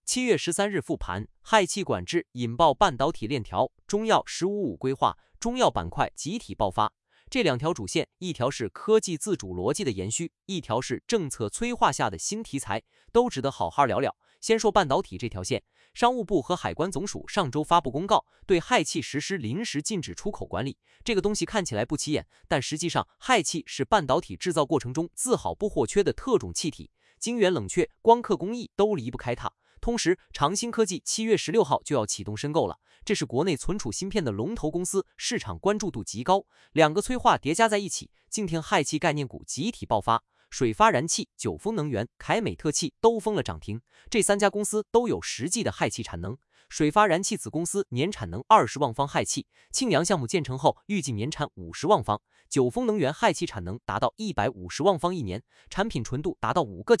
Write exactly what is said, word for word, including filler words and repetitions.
七月十三日复盘，氦气管制引爆半导体链条，中药“十五五”规划，中药板块集体爆发。这两条主线，一条是科技自主逻辑的延续，一条是政策催化下的新题材，都值得好好聊聊。先说半导体这条线，商务部和海关总署上周发布公告，对氦气实施临时禁止出口管理。这个东西看起来不起眼，但实际上氦气是半导体制造过程中自好不或缺的特种气体，晶圆冷却、光刻工艺都离不开它。同时，长兴科技七月十六号就要启动申购了，这是国内存储芯片的龙头公司，市场关注度极高。两个催化叠加在一起，静听氦气概念股集体爆发，水发燃气、九丰能源、凯美特气都封了涨停。这三家公司都有实际的氦气产能。水发燃气子公司年产能二十万方氦气，庆阳项目建成后预计年产五十万方。九丰能源氦气产能达到一百五十万方一年，产品纯度达到五个